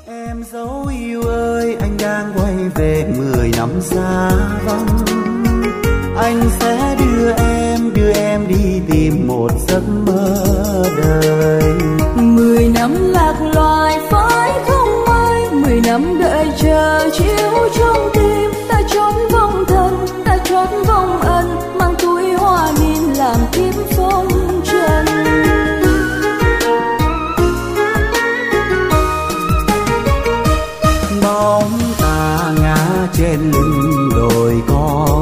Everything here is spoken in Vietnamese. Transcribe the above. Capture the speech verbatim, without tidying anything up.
Em dấu yêu ơi, anh đang quay về mười năm xa vắng. Anh sẽ đưa em, đưa em đi tìm một giấc mơ đời. Mười năm lạc loài phải không ai, mười năm đợi chờ chiếu trong tim. Ta trót vòng thân, ta trót vòng ân, mang túi hoa niên làm kiếp phong trần. Bóng ta ngã trên lưng đồi có